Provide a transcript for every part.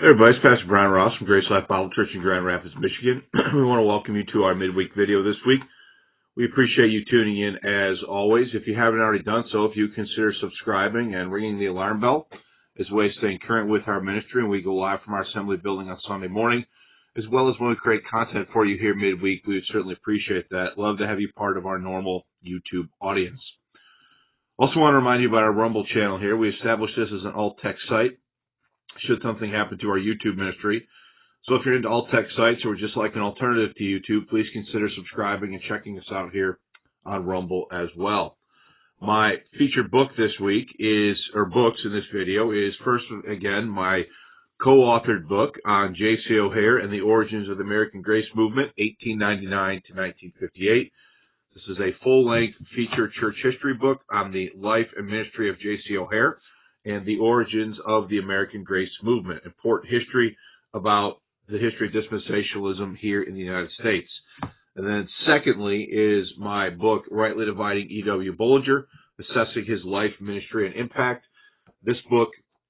Hey everybody, it's Pastor Brian Ross from Grace Life Bible Church in Grand Rapids, Michigan. We want to welcome you to our midweek video this week. We appreciate you tuning in as always. If you haven't already done so, if you consider subscribing and ringing the alarm bell as a way of staying current with our ministry, and we go live from our assembly building on Sunday morning, as well as when we create content for you here midweek, we would certainly appreciate that. Love to have you part of our normal YouTube audience. Also want to remind you about our Rumble channel here. We established this as an alt-text site should something happen to our YouTube ministry. So if you're into alt-text sites or just like an alternative to YouTube, please consider subscribing and checking us out here on Rumble as well. My featured book this week books in this video is first, again, my co-authored book on J.C. O'Haire and the Origins of the American Grace Movement, 1899 to 1958. This is a full-length feature church history book on the life and ministry of J.C. O'Haire and the origins of the American Grace Movement. Important history about the history of dispensationalism here in the United States. And then secondly is my book, Rightly Dividing E.W. Bullinger, Assessing His Life, Ministry, and Impact. This book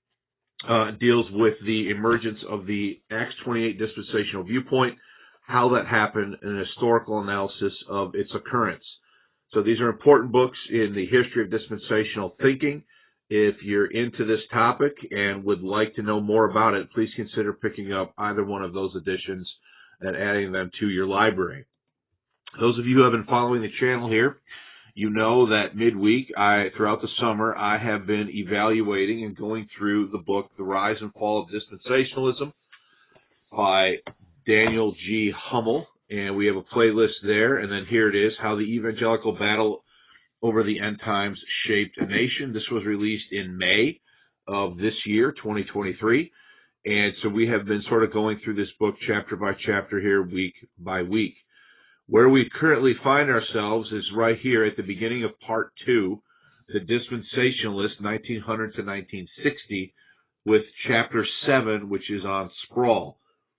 deals with the emergence of the Acts 28 dispensational viewpoint, how that happened, and an historical analysis of its occurrence. So these are important books in the history of dispensational thinking. If you're into this topic and would like to know more about it, please consider picking up either one of those editions and adding them to your library. Those of you who have been following the channel here, you know that midweek, throughout the summer, I have been evaluating and going through the book, The Rise and Fall of Dispensationalism by Daniel G. Hummel, and we have a playlist there, and then here it is, How the Evangelical Battle over the End Times Shaped a Nation. This was released in May of this year, 2023, and so we have been sort of going through this book chapter by chapter here, week by week. Where we currently find ourselves is right here at the beginning of Part 2, The Dispensationalist, 1900 to 1960, with Chapter 7, which is on sprawl.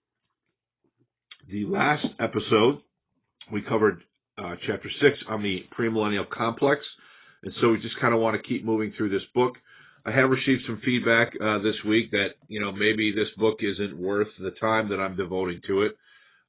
The last episode, we covered Chapter 6 on the premillennial complex, and so we just kind of want to keep moving through this book. I have received some feedback this week that, maybe this book isn't worth the time that I'm devoting to it.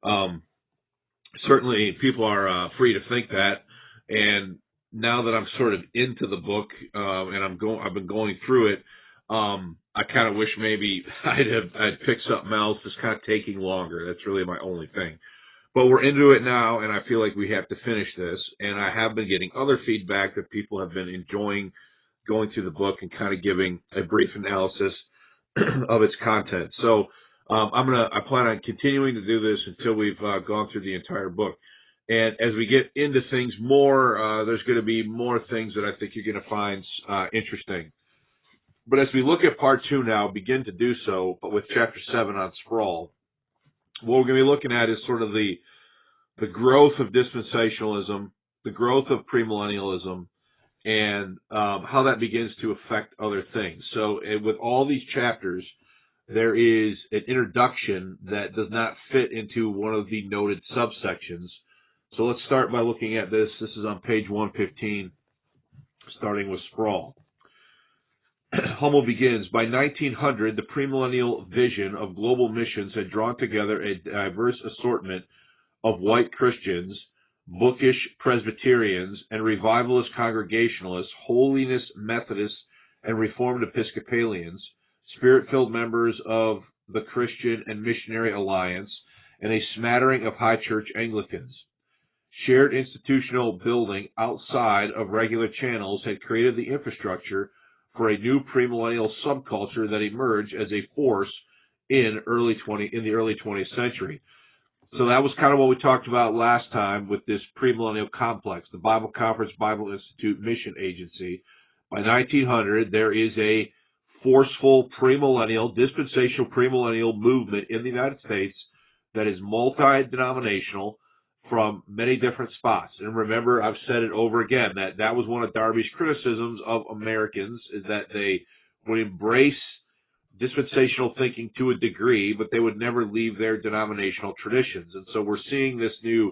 Certainly, people are free to think that, and now that I'm sort of into the book and I've been going through it, I kind of wish maybe I'd picked something else that's kind of taking longer. That's really my only thing. But we're into it now, and I feel like we have to finish this. And I have been getting other feedback that people have been enjoying going through the book and kind of giving a brief analysis of its content. So I plan on continuing to do this until we've gone through the entire book. And as we get into things more, there's going to be more things that I think you're going to find interesting. But as we look at Part 2 now, begin to do so, but with Chapter 7 on sprawl, what we're going to be looking at is sort of the growth of dispensationalism, the growth of premillennialism, and how that begins to affect other things. So with all these chapters, there is an introduction that does not fit into one of the noted subsections. So let's start by looking at this. This is on page 115, starting with sprawl. Hummel begins, by 1900, the premillennial vision of global missions had drawn together a diverse assortment of white Christians, bookish Presbyterians, and revivalist Congregationalists, holiness Methodists, and Reformed Episcopalians, Spirit-filled members of the Christian and Missionary Alliance, and a smattering of high church Anglicans. Shared institutional building outside of regular channels had created the infrastructure for a new premillennial subculture that emerged as a force in the early 20th century. So that was kind of what we talked about last time with this premillennial complex, the Bible Conference Bible Institute Mission Agency. By 1900, there is a forceful premillennial, dispensational premillennial movement in the United States that is multi-denominational from many different spots. And remember, I've said it over again, that was one of Darby's criticisms of Americans, is that they would embrace dispensational thinking to a degree, but they would never leave their denominational traditions. And so we're seeing this new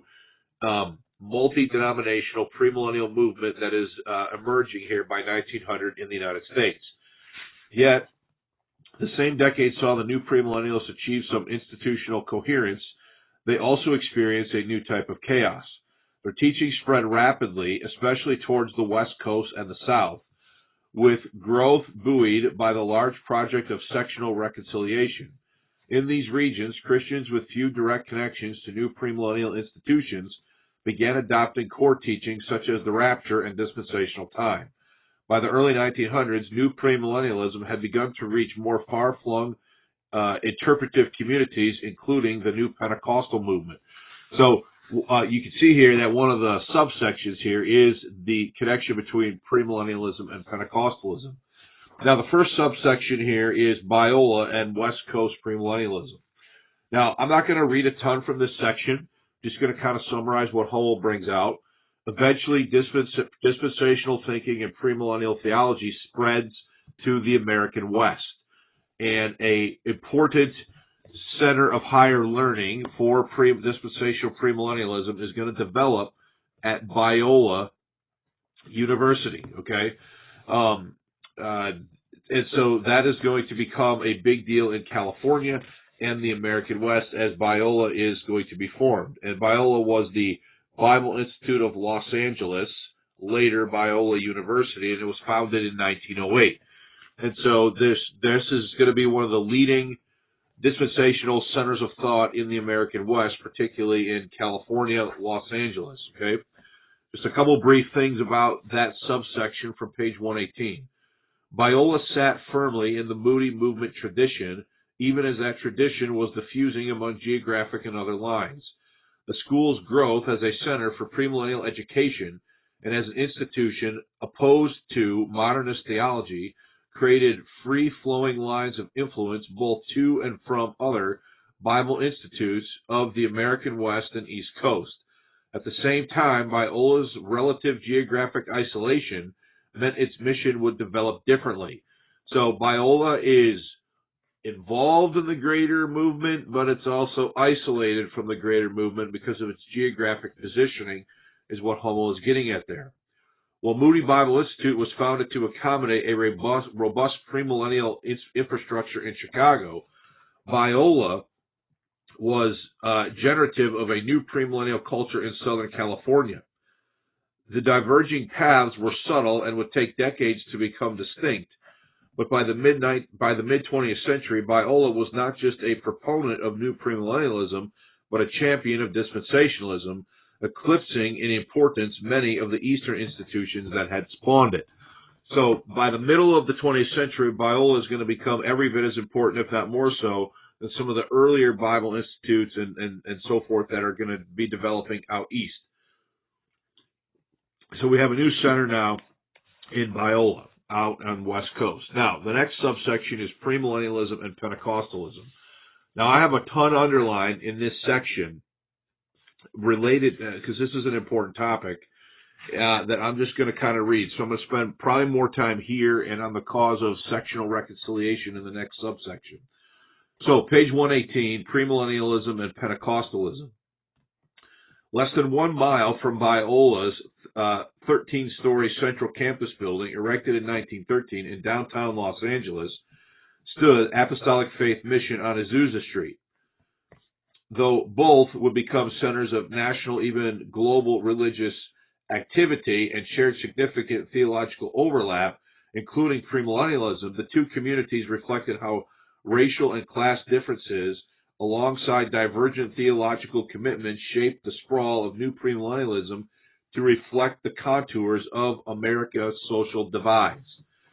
multi-denominational premillennial movement that is emerging here by 1900 in the United States. Yet, The same decade saw the new premillennialists achieve some institutional coherence. They also experienced a new type of chaos. Their teaching spread rapidly, especially towards the West Coast and the South, with growth buoyed by the large project of sectional reconciliation. In these regions, Christians with few direct connections to new premillennial institutions began adopting core teachings such as the rapture and dispensational time. By the early 1900s, new premillennialism had begun to reach more far-flung interpretive communities, including the new Pentecostal movement. So you can see here that one of the subsections here is the connection between premillennialism and Pentecostalism. Now, the first subsection here is Biola and West Coast premillennialism. Now, I'm not going to read a ton from this section. Just going to kind of summarize what Hummel brings out. Eventually, dispensational thinking and premillennial theology spreads to the American West. And an important center of higher learning for dispensational premillennialism is going to develop at Biola University, okay? And so that is going to become a big deal in California and the American West as Biola is going to be formed. And Biola was the Bible Institute of Los Angeles, later Biola University, and it was founded in 1908. And so this is going to be one of the leading dispensational centers of thought in the American West, particularly in California, Los Angeles, okay? Just a couple brief things about that subsection from page 118. Biola sat firmly in the Moody movement tradition, even as that tradition was diffusing among geographic and other lines. The school's growth as a center for premillennial education and as an institution opposed to modernist theology created free-flowing lines of influence both to and from other Bible institutes of the American West and East Coast. At the same time, Biola's relative geographic isolation meant its mission would develop differently. So Biola is involved in the greater movement, but it's also isolated from the greater movement because of its geographic positioning, is what Hummel is getting at there. While Moody Bible Institute was founded to accommodate a robust premillennial infrastructure in Chicago, Biola was generative of a new premillennial culture in Southern California. The diverging paths were subtle and would take decades to become distinct, but by the mid-20th century, Biola was not just a proponent of new premillennialism, but a champion of dispensationalism, eclipsing in importance many of the Eastern institutions that had spawned it. So by the middle of the 20th century, Biola is going to become every bit as important, if not more so, than some of the earlier Bible institutes and so forth that are going to be developing out east. So we have a new center now in Biola, out on the West Coast. Now, the next subsection is premillennialism and Pentecostalism. Now, I have a ton underlined in this section related, because this is an important topic, that I'm just going to kind of read. So I'm going to spend probably more time here and on the cause of sectional reconciliation in the next subsection. So, page 118, premillennialism and Pentecostalism. Less than 1 mile from Biola's 13-story central campus building, erected in 1913 in downtown Los Angeles, stood Apostolic Faith Mission on Azusa Street. Though both would become centers of national, even global religious activity and shared significant theological overlap, including premillennialism, the two communities reflected how racial and class differences alongside divergent theological commitments shaped the sprawl of new premillennialism to reflect the contours of America's social divides.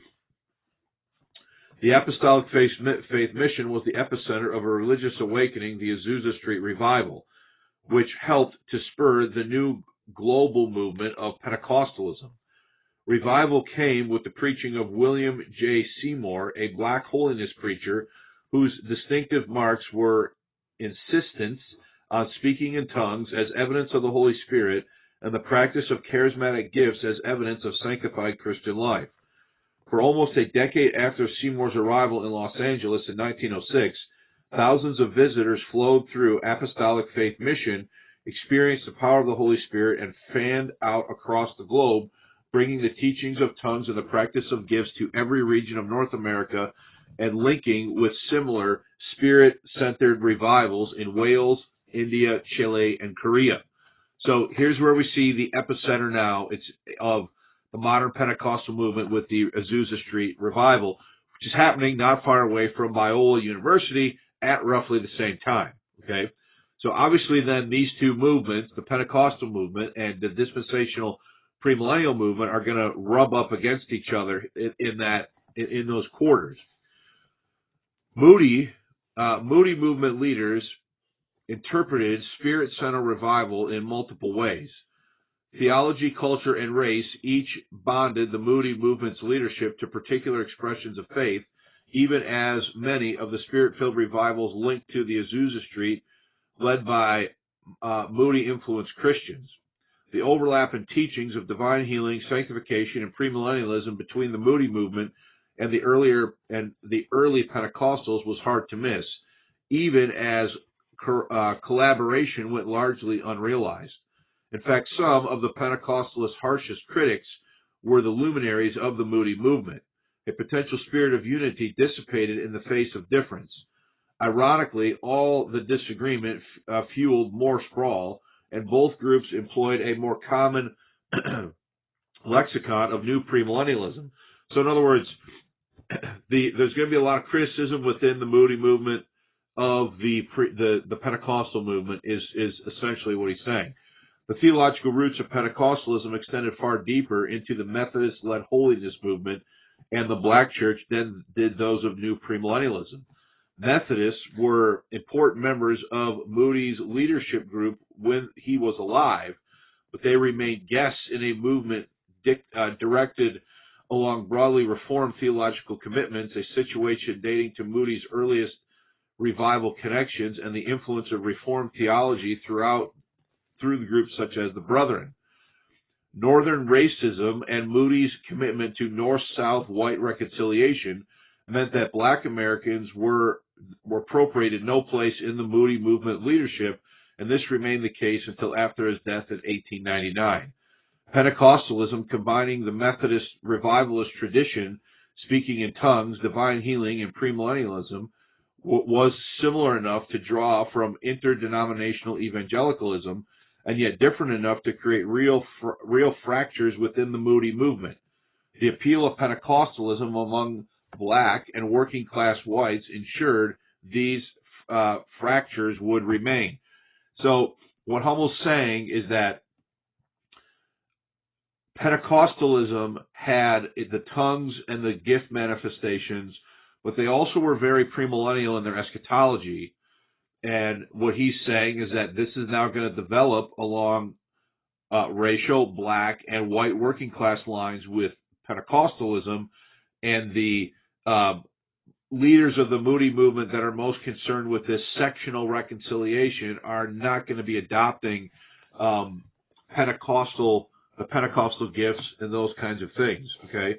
The Apostolic Faith Mission was the epicenter of a religious awakening, the Azusa Street Revival, which helped to spur the new global movement of Pentecostalism. Revival came with the preaching of William J. Seymour, a black holiness preacher whose distinctive marks were insistence on speaking in tongues as evidence of the Holy Spirit and the practice of charismatic gifts as evidence of sanctified Christian life. For almost a decade after Seymour's arrival in Los Angeles in 1906, thousands of visitors flowed through Apostolic Faith Mission, experienced the power of the Holy Spirit, and fanned out across the globe, bringing the teachings of tongues and the practice of gifts to every region of North America and linking with similar spirit-centered revivals in Wales, India, Chile, and Korea. So here's where we see the epicenter now. It's of the modern Pentecostal movement with the Azusa Street revival, which is happening not far away from Biola University at roughly the same time. Okay, so obviously then these two movements, the Pentecostal movement and the dispensational premillennial movement, are going to rub up against each other in those quarters. Moody movement leaders interpreted spirit-centered revival in multiple ways. Theology, culture, and race each bonded the Moody movement's leadership to particular expressions of faith, even as many of the spirit-filled revivals linked to the Azusa Street, led by Moody-influenced Christians. The overlap in teachings of divine healing, sanctification, and premillennialism between the Moody movement and the early Pentecostals was hard to miss, even as collaboration went largely unrealized. In fact, some of the Pentecostalist harshest critics were the luminaries of the Moody movement. A potential spirit of unity dissipated in the face of difference. Ironically, all the disagreement fueled more sprawl, and both groups employed a more common lexicon of new premillennialism. So in other words, there's going to be a lot of criticism within the Moody movement of the Pentecostal movement is essentially what he's saying. The theological roots of Pentecostalism extended far deeper into the Methodist-led holiness movement and the Black Church than did those of new premillennialism. Methodists were important members of Moody's leadership group when he was alive, but they remained guests in a movement directed along broadly Reformed theological commitments, a situation dating to Moody's earliest revival connections and the influence of Reformed theology through the groups such as the Brethren. Northern racism and Moody's commitment to North-South white reconciliation meant that Black Americans were appropriated no place in the Moody movement leadership, and this remained the case until after his death in 1899. Pentecostalism, combining the Methodist revivalist tradition, speaking in tongues, divine healing, and premillennialism, was similar enough to draw from interdenominational evangelicalism, and yet different enough to create real fractures within the Moody movement. The appeal of Pentecostalism among Black and working class whites ensured these fractures would remain. So what Hummel's saying is that Pentecostalism had the tongues and the gift manifestations, but they also were very premillennial in their eschatology. And what he's saying is that this is now going to develop along racial, Black, and white working class lines with Pentecostalism, and the leaders of the Moody movement that are most concerned with this sectional reconciliation are not going to be adopting the Pentecostal gifts and those kinds of things. Okay.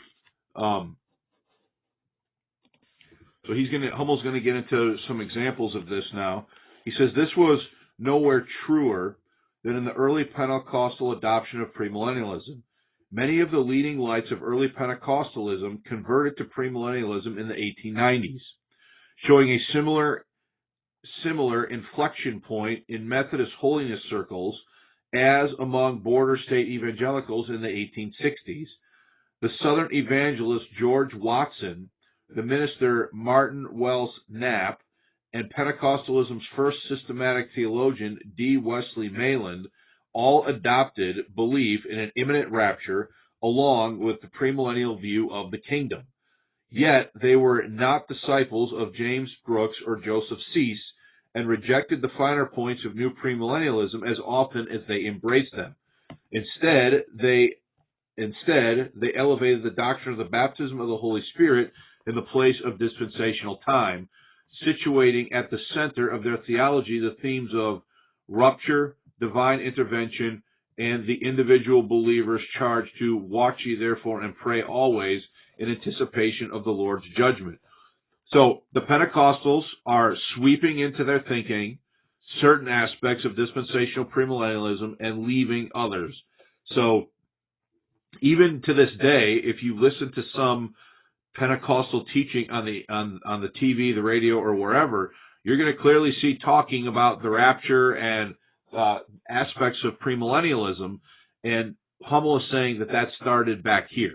So Hummel's going to get into some examples of this now. He says this was nowhere truer than in the early Pentecostal adoption of premillennialism. Many of the leading lights of early Pentecostalism converted to premillennialism in the 1890s, showing a similar inflection point in Methodist holiness circles as among border state evangelicals in the 1860s. The Southern evangelist George Watson, the minister Martin Wells Knapp, and Pentecostalism's first systematic theologian D. Wesley Mayland all adopted belief in an imminent rapture along with the premillennial view of the kingdom. Yet they were not disciples of James Brooks or Joseph Cease and rejected the finer points of new premillennialism as often as they embraced them. Instead, they elevated the doctrine of the baptism of the Holy Spirit in the place of dispensational time, situating at the center of their theology the themes of rupture, divine intervention, and the individual believer's charge to watch ye therefore and pray always in anticipation of the Lord's judgment. So the Pentecostals are sweeping into their thinking certain aspects of dispensational premillennialism and leaving others. So even to this day, if you listen to some Pentecostal teaching on the TV, the radio, or wherever, you're going to clearly see talking about the rapture and aspects of premillennialism. And Hummel is saying that started back here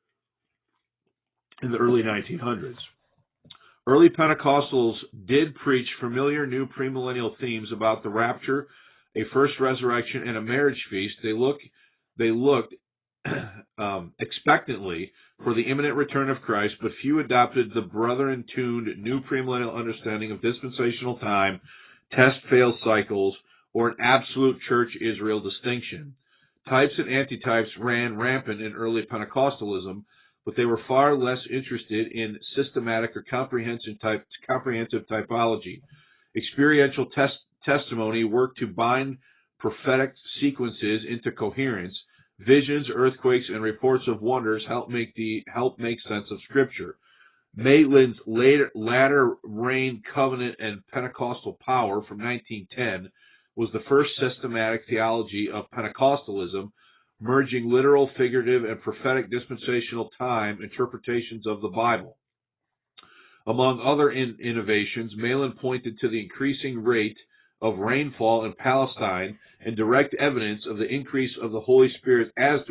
in the early 1900s. Early Pentecostals did preach familiar new premillennial themes about the rapture, a first resurrection, and a marriage feast. They looked expectantly for the imminent return of Christ, but few adopted the brethren-tuned new premillennial understanding of dispensational time, test-fail cycles, or an absolute church-Israel distinction. Types and antitypes ran rampant in early Pentecostalism, but they were far less interested in systematic or comprehensive typology. Experiential testimony worked to bind prophetic sequences into coherence. Visions, earthquakes, and reports of wonders help make sense of Scripture. Maitland's latter rain covenant and Pentecostal power from 1910 was the first systematic theology of Pentecostalism, merging literal, figurative, and prophetic dispensational time interpretations of the Bible. Among other innovations, Maitland pointed to the increasing rate of rainfall in Palestine and direct evidence of the increase of the Holy Spirit of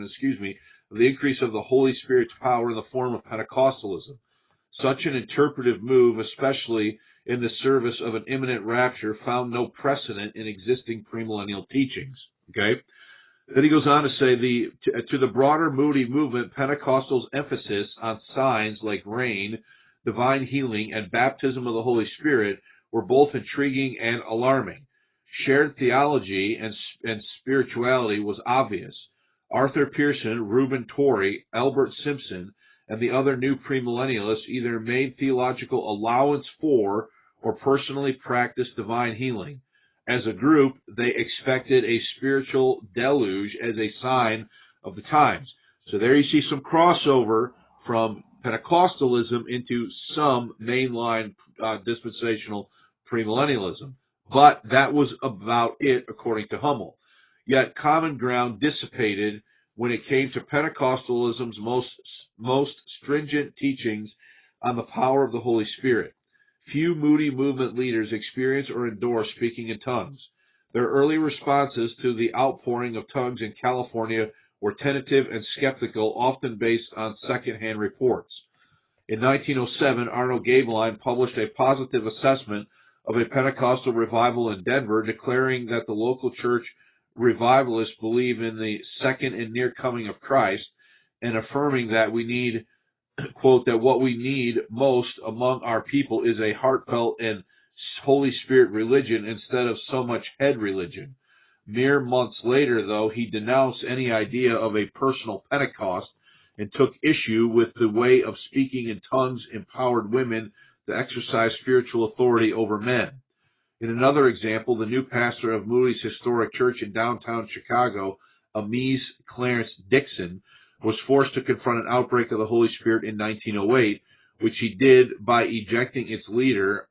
the increase of the Holy Spirit's power in the form of Pentecostalism. Such an interpretive move, especially in the service of an imminent rapture, found no precedent in existing premillennial teachings. Okay? Then he goes on to say, to the broader Moody movement, Pentecostal's emphasis on signs like rain, divine healing, and baptism of the Holy Spirit were both intriguing and alarming. Shared theology and spirituality was obvious. Arthur Pearson, Reuben Torrey, Albert Simpson, and the other new premillennialists either made theological allowance for or personally practiced divine healing. As a group, they expected a spiritual deluge as a sign of the times. So there you see some crossover from Pentecostalism into some mainline dispensational premillennialism. But that was about it, according to Hummel. Yet common ground dissipated when it came to Pentecostalism's most stringent teachings on the power of the Holy Spirit. Few Moody movement leaders experience or endorse speaking in tongues. Their early responses to the outpouring of tongues in California were tentative and skeptical, often based on secondhand reports. In 1907, Arnold Gaebelein published a positive assessment of a Pentecostal revival in Denver, declaring that the local church revivalists believe in the second and near coming of Christ, and affirming that we need, quote, that what we need most among our people is a heartfelt and Holy Spirit religion instead of so much head religion. Mere months later, though, he denounced any idea of a personal Pentecost and took issue with the way of speaking in tongues empowered women to exercise spiritual authority over men. In another example, the new pastor of Moody's historic church in downtown Chicago, Amies Clarence Dixon, was forced to confront an outbreak of the Holy Spirit in 1908, which he did by ejecting its leader,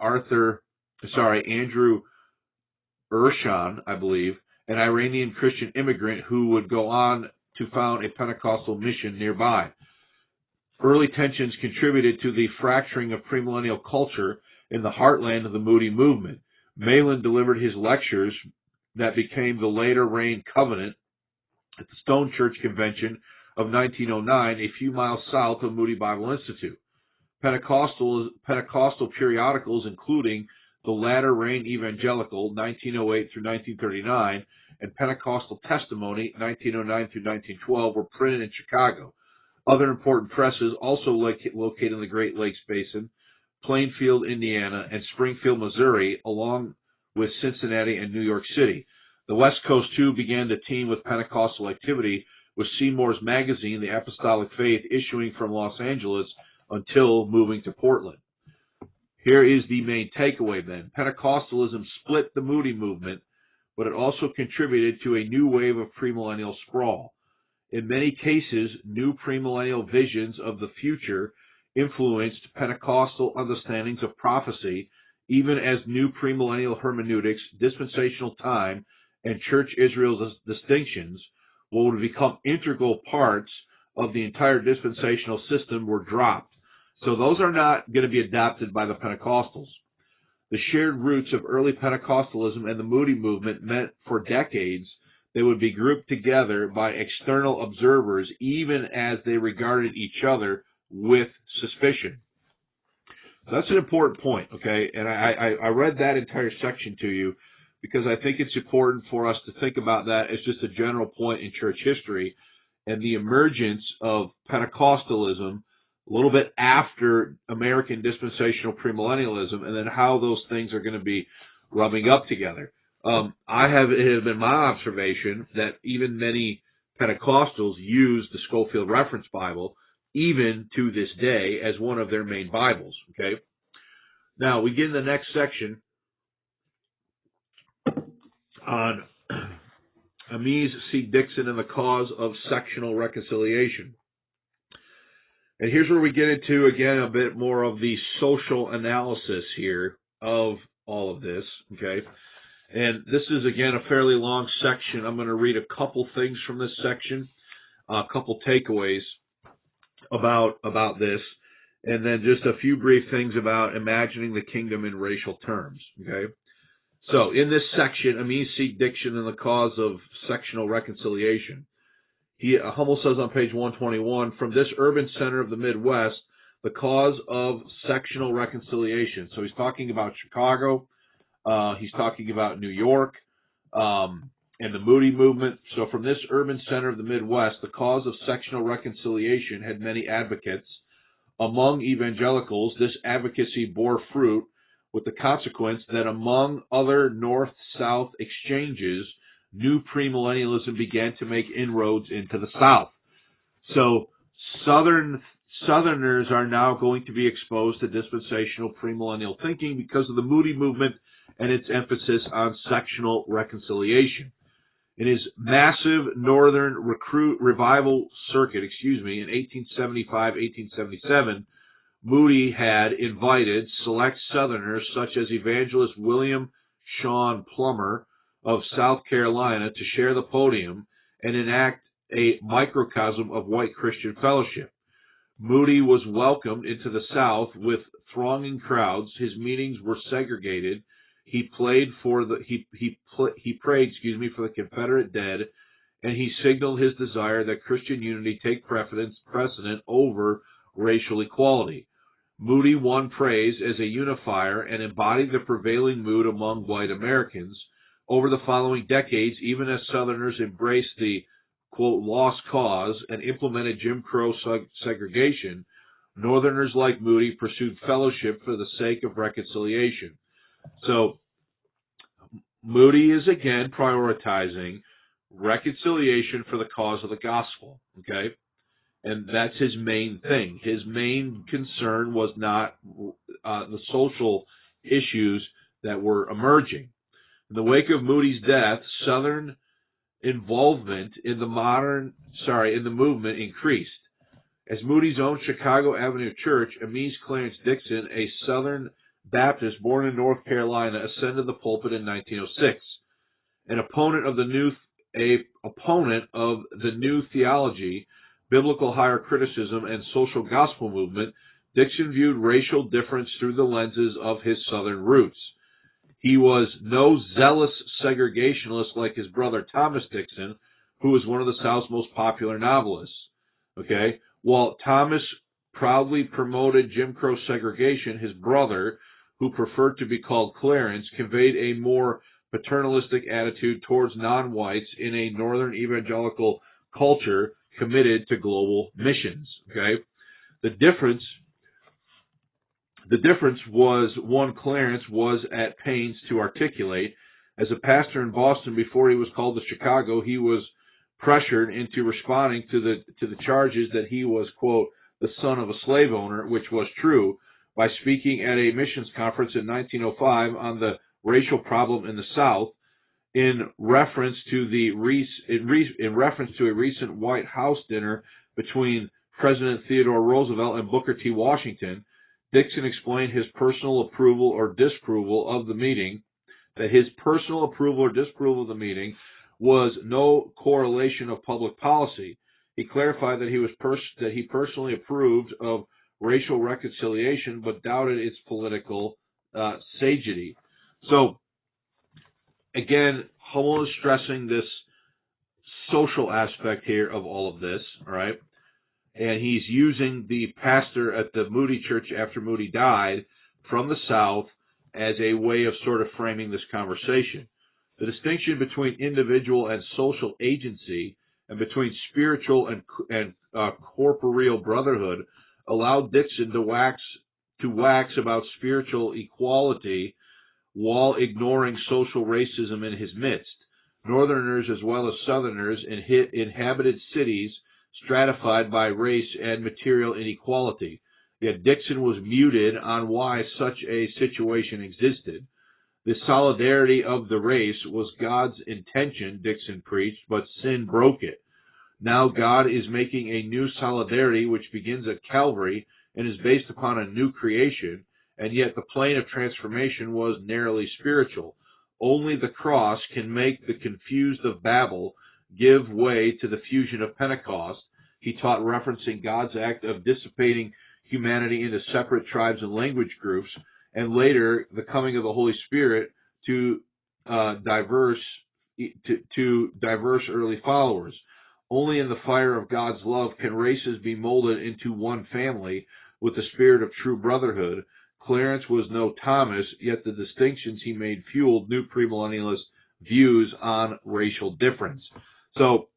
Andrew Urshan, I believe, an Iranian Christian immigrant who would go on to found a Pentecostal mission nearby. Early tensions contributed to the fracturing of premillennial culture in the heartland of the Moody movement. Maitland delivered his lectures that became the later Rain Covenant at the Stone Church Convention of 1909, a few miles south of Moody Bible Institute. Pentecostal periodicals, including the Latter Rain Evangelical, 1908 through 1939, and Pentecostal Testimony, 1909 through 1912, were printed in Chicago. Other important presses, also located in the Great Lakes Basin, Plainfield, Indiana, and Springfield, Missouri, along with Cincinnati and New York City. The West Coast, too, began to teem with Pentecostal activity, with Seymour's magazine, The Apostolic Faith, issuing from Los Angeles until moving to Portland. Here is the main takeaway then. Pentecostalism split the Moody movement, but it also contributed to a new wave of premillennial sprawl. In many cases, new premillennial visions of the future influenced Pentecostal understandings of prophecy, even as new premillennial hermeneutics, dispensational time, and church Israel's distinctions, what would become integral parts of the entire dispensational system, were dropped. So those are not going to be adopted by the Pentecostals. The shared roots of early Pentecostalism and the Moody movement meant for decades they would be grouped together by external observers even as they regarded each other with suspicion. That's an important point, okay? And I read that entire section to you because I think it's important for us to think about that as just a general point in church history and the emergence of Pentecostalism a little bit after American dispensational premillennialism, and then how those things are going to be rubbing up together. It has been my observation that even many Pentecostals use the Scofield Reference Bible, even to this day, as one of their main Bibles. Okay. Now we get in the next section on Amies C. Dixon and the cause of sectional reconciliation. And here's where we get into, again, a bit more of the social analysis here of all of this, okay? And this is, again, a fairly long section. I'm going to read a couple things from this section, a couple takeaways about this, and then just a few brief things about imagining the kingdom in racial terms, okay? So, in this section, Amies C. Dixon and the cause of sectional reconciliation. Hummel says on page 121, from this urban center of the Midwest, the cause of sectional reconciliation. So he's talking about Chicago, he's talking about New York, and the Moody movement. So from this urban center of the Midwest, the cause of sectional reconciliation had many advocates. Among evangelicals, this advocacy bore fruit with the consequence that among other North-South exchanges, new premillennialism began to make inroads into the South. So Southerners are now going to be exposed to dispensational premillennial thinking because of the Moody movement and its emphasis on sectional reconciliation. In his massive Northern revival circuit, in 1875-1877, Moody had invited select Southerners such as evangelist William Sean Plummer of South Carolina to share the podium and enact a microcosm of white Christian fellowship. Moody was welcomed into the South with thronging crowds. His meetings were segregated. He prayed for the Confederate dead, and he signaled his desire that Christian unity take precedent over racial equality. Moody won praise as a unifier and embodied the prevailing mood among white Americans. Over the following decades, even as Southerners embraced the, quote, lost cause and implemented Jim Crow segregation, Northerners like Moody pursued fellowship for the sake of reconciliation. So, Moody is again prioritizing reconciliation for the cause of the gospel, okay? And that's his main thing. His main concern was not the social issues that were emerging. In the wake of Moody's death, Southern involvement in the movement increased. As Moody's own Chicago Avenue Church, Amies Clarence Dixon, a Southern Baptist born in North Carolina, ascended the pulpit in 1906. An opponent of the new theology, biblical higher criticism, and social gospel movement, Dixon viewed racial difference through the lenses of his Southern roots. He was no zealous segregationist like his brother Thomas Dixon, who was one of the South's most popular novelists. Okay? While Thomas proudly promoted Jim Crow segregation, his brother, who preferred to be called Clarence, conveyed a more paternalistic attitude towards non-whites in a northern evangelical culture committed to global missions. Okay? The difference was one Clarence was at pains to articulate. As a pastor in Boston before he was called to Chicago, he was pressured into responding to the charges that he was, quote, the son of a slave owner, which was true, by speaking at a missions conference in 1905 on the racial problem in the South, in reference to a recent White House dinner between President Theodore Roosevelt and Booker T. Washington. Dixon explained his personal approval or disapproval of the meeting, that his personal approval or disapproval of the meeting was no correlation of public policy. He clarified that he personally approved of racial reconciliation, but doubted its political sagity. So, again, Hummel is stressing this social aspect here of all of this, all right? And he's using the pastor at the Moody Church after Moody died from the South as a way of sort of framing this conversation. The distinction between individual and social agency and between spiritual and corporeal brotherhood allowed Dixon to wax about spiritual equality while ignoring social racism in his midst. Northerners as well as Southerners inhabited cities stratified by race and material inequality. Yet Dixon was muted on why such a situation existed. The solidarity of the race was God's intention, Dixon preached, but sin broke it. Now God is making a new solidarity which begins at Calvary and is based upon a new creation, and yet the plane of transformation was narrowly spiritual. Only the cross can make the confused of Babel give way to the fusion of Pentecost, he taught, referencing God's act of dissipating humanity into separate tribes and language groups, and later the coming of the Holy Spirit to diverse early followers. Only in the fire of God's love can races be molded into one family with the spirit of true brotherhood. Clarence was no Thomas, yet the distinctions he made fueled new premillennialist views on racial difference. So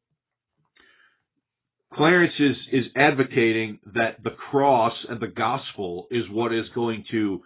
Clarence is advocating that the cross and the gospel is what is going to,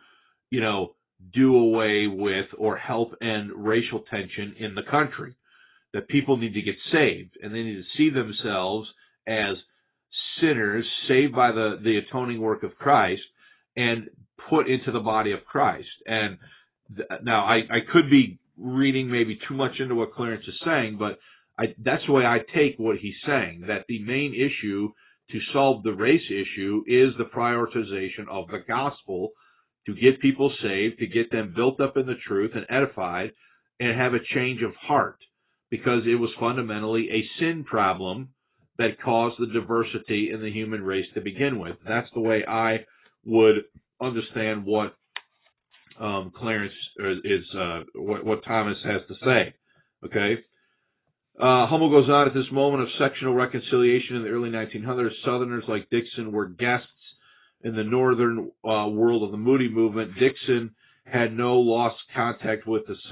do away with or help end racial tension in the country. That people need to get saved, and they need to see themselves as sinners saved by the atoning work of Christ and put into the body of Christ. And now I could be reading maybe too much into what Clarence is saying, but that's the way I take what he's saying, that the main issue to solve the race issue is the prioritization of the gospel to get people saved, to get them built up in the truth and edified and have a change of heart, because it was fundamentally a sin problem that caused the diversity in the human race to begin with. That's the way I would understand what Clarence what Thomas has to say. Okay. Hummel goes on, at this moment of sectional reconciliation in the early 1900s, Southerners like Dixon were guests in the northern world of the Moody movement. Dixon had not lost contact with the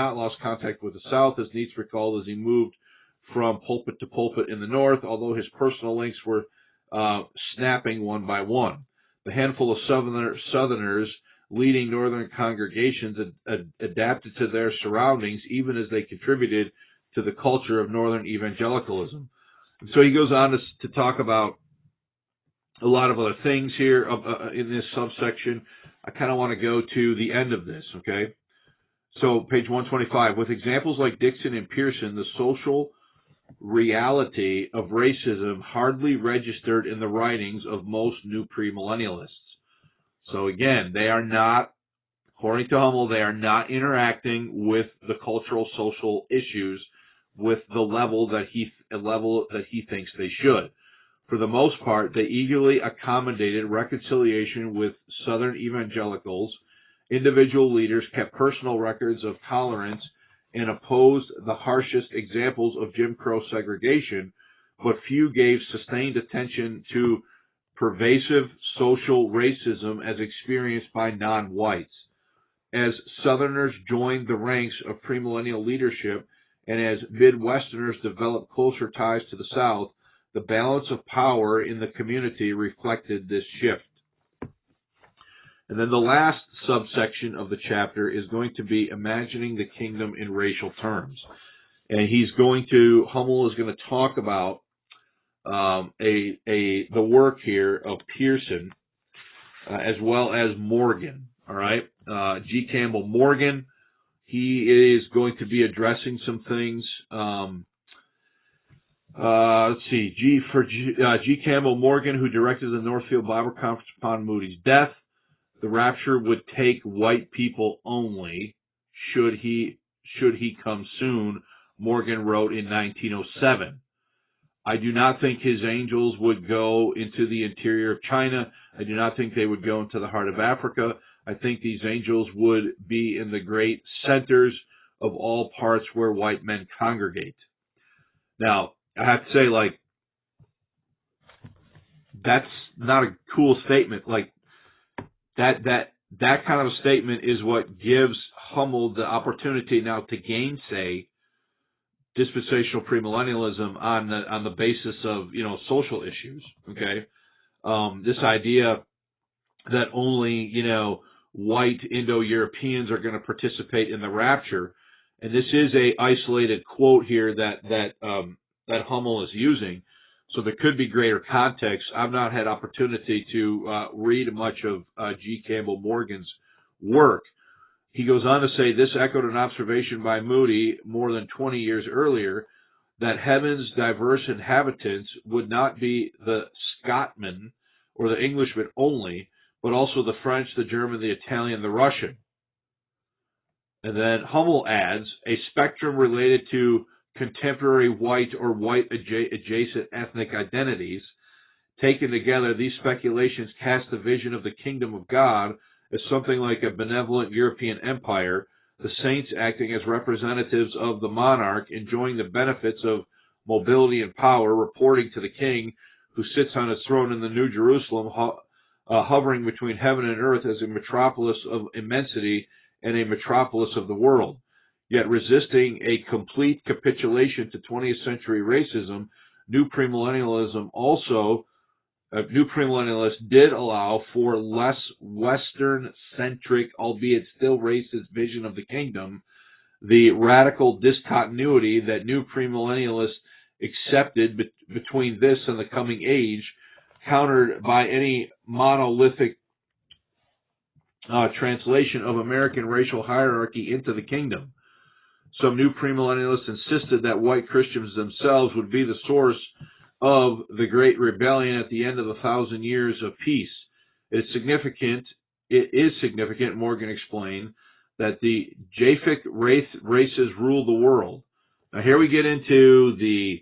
South, as Neitz recalled, as he moved from pulpit to pulpit in the North, although his personal links were snapping one by one. The handful of Southerners leading Northern congregations adapted to their surroundings, even as they contributed to the culture of Northern evangelicalism. And so he goes on to talk about a lot of other things here in this subsection. I kind of want to go to the end of this, okay? So page 125, with examples like Dixon and Pearson, the social reality of racism hardly registered in the writings of most new premillennialists. So again, they are not, according to Hummel, they are not interacting with the cultural social issues with the level that he thinks they should. For the most part, they eagerly accommodated reconciliation with Southern evangelicals. Individual leaders kept personal records of tolerance and opposed the harshest examples of Jim Crow segregation, but few gave sustained attention to pervasive social racism as experienced by non-whites. As Southerners joined the ranks of premillennial leadership and as Midwesterners developed closer ties to the South, the balance of power in the community reflected this shift. And then the last subsection of the chapter is going to be imagining the kingdom in racial terms. And Hummel is going to talk about the work here of Pearson as well as Morgan. All right, G. Campbell Morgan. He is going to be addressing some things. Let's see. G. Campbell Morgan, who directed the Northfield Bible Conference upon Moody's death. The rapture would take white people only. Should he come soon? Morgan wrote in 1907. I do not think his angels would go into the interior of China. I do not think they would go into the heart of Africa. I think these angels would be in the great centers of all parts where white men congregate. Now, I have to say, like, that's not a cool statement. Like, that kind of a statement is what gives Hummel the opportunity now to gainsay dispensational premillennialism on the basis of, social issues. Okay. This idea that only, white Indo-Europeans are going to participate in the rapture. And this is a isolated quote here that Hummel is using. So there could be greater context. I've not had opportunity to read much of G. Campbell Morgan's work. He goes on to say this echoed an observation by Moody more than 20 years earlier that heaven's diverse inhabitants would not be the Scotman or the Englishman only, but also the French, the German, the Italian, the Russian. And then Hummel adds, a spectrum related to contemporary white or white adjacent ethnic identities. Taken together, these speculations cast the vision of the kingdom of God as something like a benevolent European empire, the saints acting as representatives of the monarch, enjoying the benefits of mobility and power, reporting to the king who sits on his throne in the New Jerusalem, hovering between heaven and earth as a metropolis of immensity and a metropolis of the world. Yet resisting a complete capitulation to 20th century racism, New Premillennialists did allow for less Western-centric, albeit still racist, vision of the kingdom, the radical discontinuity that New Premillennialists accepted between this and the coming age, countered by any monolithic translation of American racial hierarchy into the kingdom. Some New Premillennialists insisted that white Christians themselves would be the source of the great rebellion at the end of 1,000 years of peace. It is significant, Morgan explained, that the Japhic races rule the world. Now here we get into the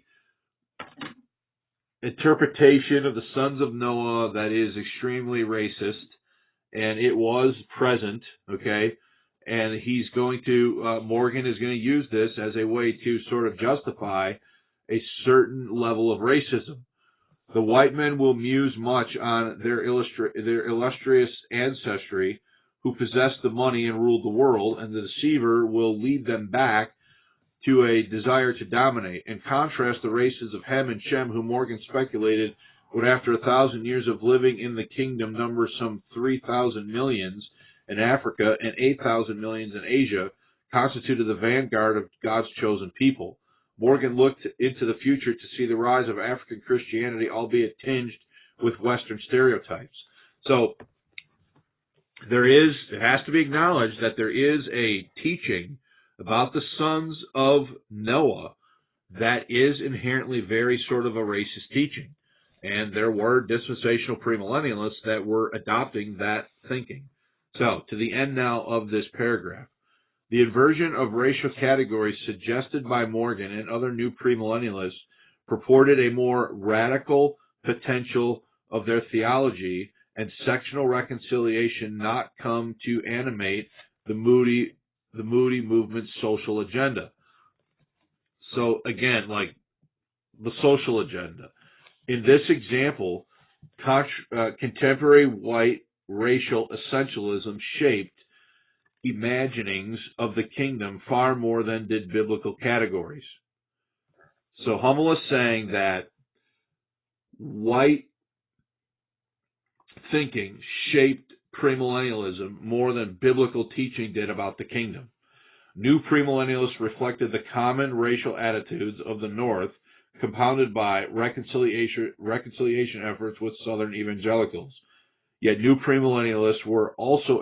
interpretation of the sons of Noah that is extremely racist, and it was present, okay? And Morgan is going to use this as a way to sort of justify a certain level of racism. The white men will muse much on their illustrious ancestry who possessed the money and ruled the world, and the deceiver will lead them back to a desire to dominate. In contrast, the races of Ham and Shem, who Morgan speculated would, after 1,000 years of living in the kingdom, number some 3,000 millions in Africa and 8,000 millions in Asia, constituted the vanguard of God's chosen people. Morgan looked into the future to see the rise of African Christianity, albeit tinged with Western stereotypes. So it has to be acknowledged that there is a teaching about the sons of Noah that is inherently very sort of a racist teaching. And there were dispensational premillennialists that were adopting that thinking. So, to the end now of this paragraph. The inversion of racial categories suggested by Morgan and other new premillennialists purported a more radical potential of their theology and sectional reconciliation not come to animate the Moody movement's social agenda. So again, like the social agenda. In this example, contemporary white racial essentialism shaped imaginings of the kingdom far more than did biblical categories. So Hummel is saying that white thinking shaped premillennialism more than biblical teaching did about the kingdom. New premillennialists reflected the common racial attitudes of the North, compounded by reconciliation efforts with Southern evangelicals. Yet new premillennialists were also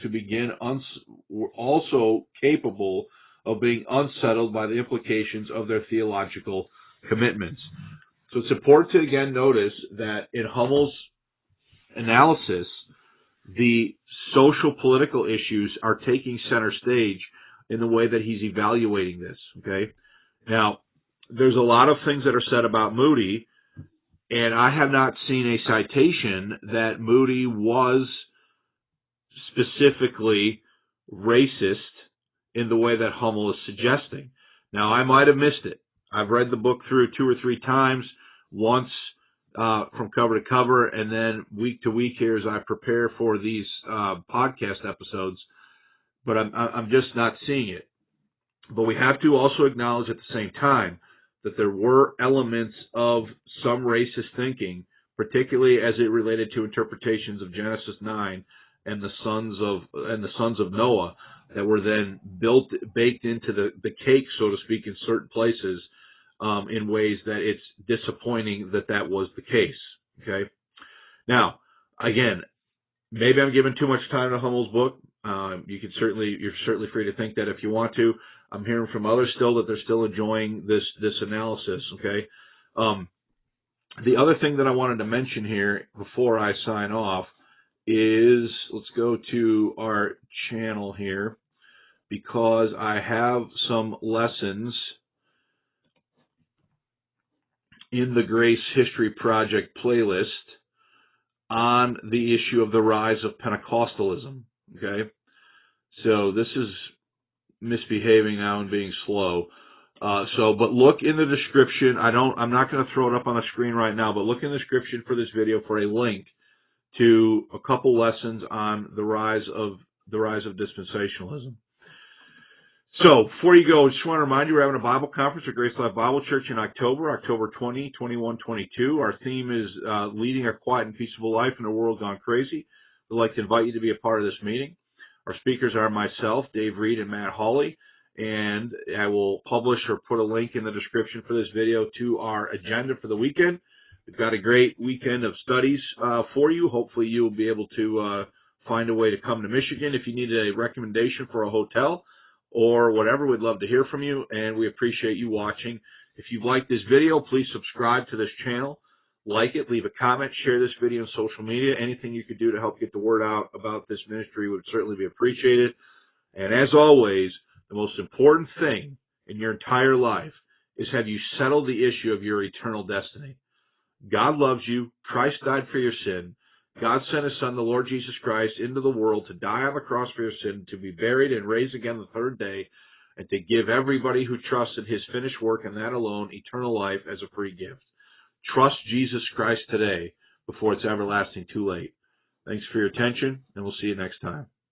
capable of being unsettled by the implications of their theological commitments. So it's important to again notice that in Hummel's analysis, the social political issues are taking center stage in the way that he's evaluating this. Okay. Now, there's a lot of things that are said about Moody, and I have not seen a citation that Moody was specifically racist in the way that Hummel is suggesting. Now, I might have missed it. I've read the book through 2 or 3 times, once from cover to cover, and then week to week here as I prepare for these podcast episodes, but I'm just not seeing it. But we have to also acknowledge at the same time that there were elements of some racist thinking, particularly as it related to interpretations of Genesis 9 and the sons of Noah, that were then baked into the cake, so to speak, in certain places, in ways that it's disappointing that was the case. Okay. Now, again, maybe I'm giving too much time to Hummel's book. You're certainly free to think that if you want to. I'm hearing from others still that they're still enjoying this analysis. Okay. The other thing that I wanted to mention here before I sign off is, let's go to our channel here, because I have some lessons in the Grace History Project playlist on the issue of the rise of Pentecostalism. Okay. So this is misbehaving now and being slow. But look in the description. I'm not going to throw it up on the screen right now, but look in the description for this video for a link to a couple lessons on the rise of dispensationalism. So before you go, I just want to remind you, we're having a Bible conference at Grace Life Bible Church in October 20, 21, 22. Our theme is leading a quiet and peaceable life in a world gone crazy. We'd like to invite you to be a part of this meeting. Our speakers are myself, Dave Reed, and Matt Hawley, and I will publish or put a link in the description for this video to our agenda for the weekend. We've got a great weekend of studies for you. Hopefully you will be able to find a way to come to Michigan. If you need a recommendation for a hotel or whatever, we'd love to hear from you, and we appreciate you watching. If you've liked this video, please subscribe to this channel, like it, leave a comment, share this video on social media. Anything you could do to help get the word out about this ministry would certainly be appreciated. And as always, the most important thing in your entire life is, have you settled the issue of your eternal destiny? God loves you. Christ died for your sin. God sent His Son, the Lord Jesus Christ, into the world to die on the cross for your sin, to be buried and raised again the third day, and to give everybody who trusted His finished work and that alone eternal life as a free gift. Trust Jesus Christ today before it's everlasting too late. Thanks for your attention, and we'll see you next time.